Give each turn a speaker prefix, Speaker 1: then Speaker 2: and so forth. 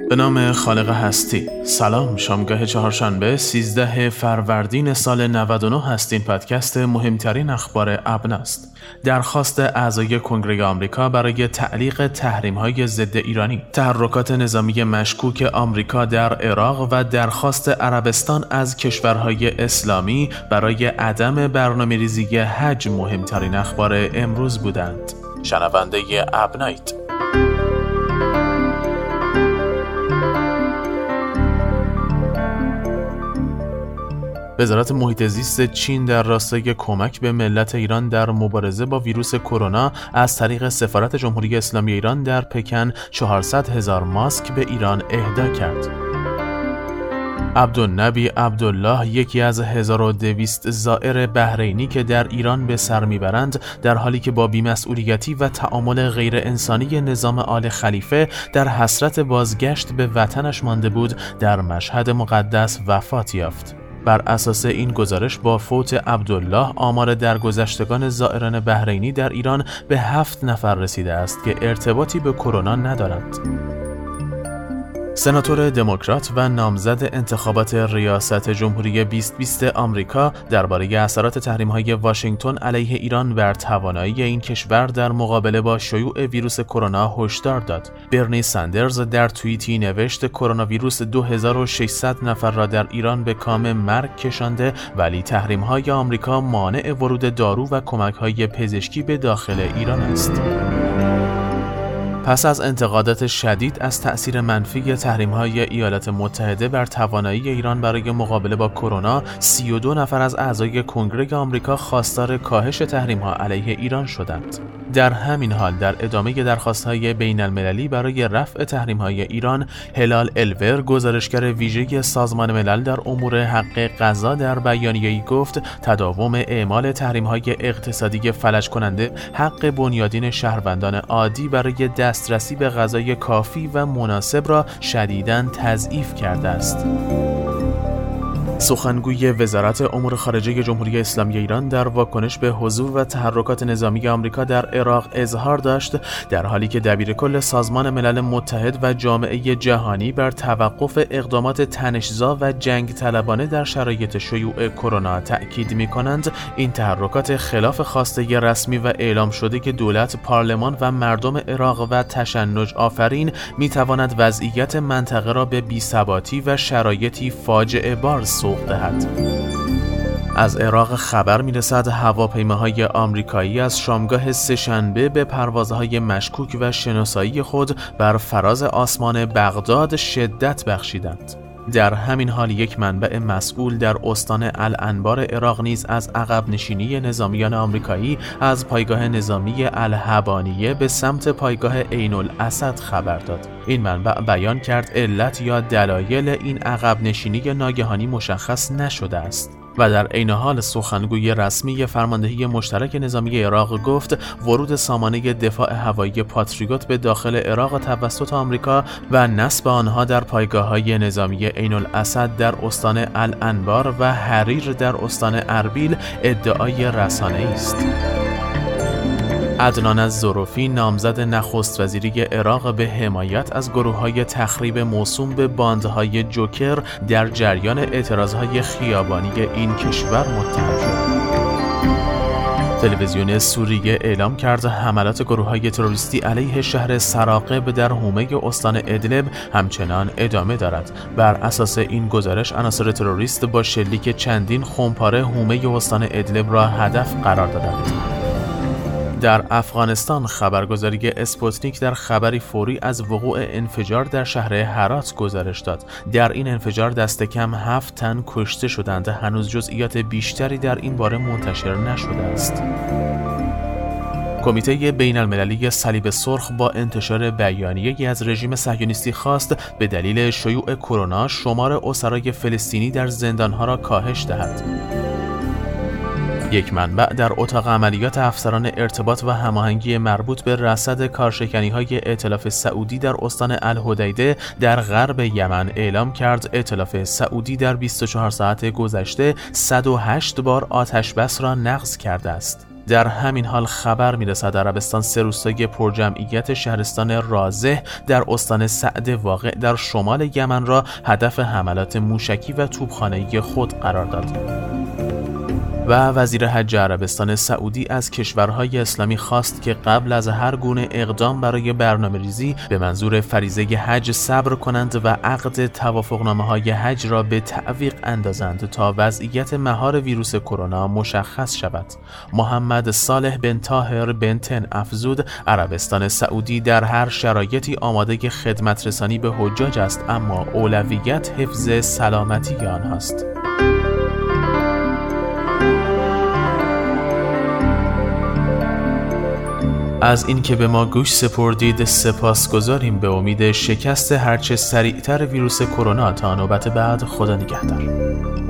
Speaker 1: به نام خالق هستی. سلام، شامگاه چهارشنبه 13 فروردین سال 99 هستین. پادکست مهمترین اخبار ابن است. درخواست اعضای کنگره آمریکا برای تعلیق تحریم‌های ضد ایرانی، تحرکات نظامی مشکوک آمریکا در عراق و درخواست عربستان از کشورهای اسلامی برای عدم برنامه‌ریزی حج مهمترین اخبار امروز بودند. شنونده ابنایید. وزارت محیط زیست چین در راستای کمک به ملت ایران در مبارزه با ویروس کرونا از طریق سفارت جمهوری اسلامی ایران در پکن 400,000 ماسک به ایران اهدا کرد. عبدالنبی عبدالله، یکی از 1200 زائر بحرینی که در ایران به سر میبرند، در حالی که با بی‌مسئولیتی و تعامل غیر انسانی نظام آل خلیفه در حسرت بازگشت به وطنش مانده بود، در مشهد مقدس وفات یافت. بر اساس این گزارش با فوت عبدالله آمار درگذشتگان زائران بحرینی در ایران به 7 نفر رسیده است که ارتباطی به کرونا ندارند. سناتور دموکرات و نامزد انتخابات ریاست جمهوری 2020 آمریکا درباره اثرات تحریم‌های واشنگتن علیه ایران بر توانایی این کشور در مقابله با شیوع ویروس کرونا هشدار داد. برنی ساندرز در توییتی نوشت کرونا ویروس 2600 نفر را در ایران به کام مرگ کشانده، ولی تحریم‌های آمریکا مانع ورود دارو و کمک‌های پزشکی به داخل ایران است. پس از انتقادات شدید از تأثیر منفی تحریم‌های ایالات متحده بر توانایی ایران برای مقابله با کرونا، 32 نفر از اعضای کنگره آمریکا خواستار کاهش تحریم‌ها علیه ایران شدند. در همین حال در ادامه درخواست‌های بین‌المللی برای رفع تحریم‌های ایران، هلال الور، گزارشگر ویژه سازمان ملل در امور حق غذا، در بیانیه‌ای گفت تداوم اعمال تحریم‌های اقتصادی فلج کننده حق بنیادین شهروندان عادی برای دسترسی به غذای کافی و مناسب را شدیداً تضعیف کرده است. سخنگوی وزارت امور خارجه جمهوری اسلامی ایران در واکنش به حضور و تحرکات نظامی آمریکا در عراق اظهار داشت در حالی که دبیرکل سازمان ملل متحد و جامعه جهانی بر توقف اقدامات تنش‌زا و جنگ طلبانه در شرایط شیوع کرونا تأکید می‌کنند، این تحرکات خلاف خواسته رسمی و اعلام شده که دولت، پارلمان و مردم عراق و تشنج آفرین می‌تواند وضعیت منطقه را به بی‌ثباتی و شرایطی فاجعه بار سوق دهد. از عراق خبر میرسد هواپیماهای آمریکایی از شامگاه سه‌شنبه به پروازهای مشکوک و شناسایی خود بر فراز آسمان بغداد شدت بخشیدند. در همین حال یک منبع مسئول در استان الانبار عراق نیز از عقب نشینی نظامیان آمریکایی از پایگاه نظامی الحبانیه به سمت پایگاه عین الاسد خبر داد. این منبع بیان کرد علت یا دلایل این عقب نشینی ناگهانی مشخص نشده است. و در عین حال سخنگوی رسمی فرماندهی مشترک نظامی عراق گفت ورود سامانه دفاع هوایی پاتریوت به داخل عراق توسط آمریکا و نصب آنها در پایگاه‌های نظامی عین الاسد در استان الانبار و حریر در استان اربیل ادعای رسانه‌ای است. عدنان الظروفی، نامزد نخست وزیری عراق به حمایت از گروه‌های تخریب موسوم به باندهای جوکر، در جریان اعتراضهای خیابانی این کشور متهم شد. تلویزیون سوریه اعلام کرد حملات گروه‌های تروریستی علیه شهر سراقب در حومه استان ادلب همچنان ادامه دارد. بر اساس این گزارش، عناصر تروریست با شلیک چندین خمپاره حومه استان ادلب را هدف قرار دادند. در افغانستان خبرگزاری اسپوتنیک در خبری فوری از وقوع انفجار در شهر هرات گزارش داد. در این انفجار دست کم 7 تن کشته شدند. هنوز جزئیات بیشتری در این باره منتشر نشده است. کمیته بین‌المللی صلیب سرخ با انتشار بیانیه‌ای از رژیم صهیونیستی خواست به دلیل شیوع کرونا شمار اسرای فلسطینی در زندان‌ها را کاهش دهد. یک منبع در اتاق عملیات افسران ارتباط و هماهنگی مربوط به رصد کارشکنی‌های ائتلاف سعودی در استان الحدیده در غرب یمن اعلام کرد ائتلاف سعودی در 24 ساعت گذشته 108 بار آتش بس را نقض کرده است. در همین حال خبر میرسد عربستان 3 روستای پرجمعیت شهرستان رازه در استان سعد واقع در شمال یمن را هدف حملات موشکی و توپخانه‌ای خود قرار داد. و وزیر حج عربستان سعودی از کشورهای اسلامی خواست که قبل از هر گونه اقدام برای برنامه‌ریزی به منظور فریضه حج صبر کنند و عقد توافقنامه‌های حج را به تعویق اندازند تا وضعیت مهار ویروس کرونا مشخص شود. محمد صالح بن طاهر بن تن افزود عربستان سعودی در هر شرایطی آماده خدمت رسانی به حجاج است، اما اولویت حفظ سلامتی آنهاست. از اینکه به ما گوش سپردید سپاسگزاریم. به امید شکست هرچه سریعتر ویروس کرونا. تا نوبت بعد، خدا نگهدار.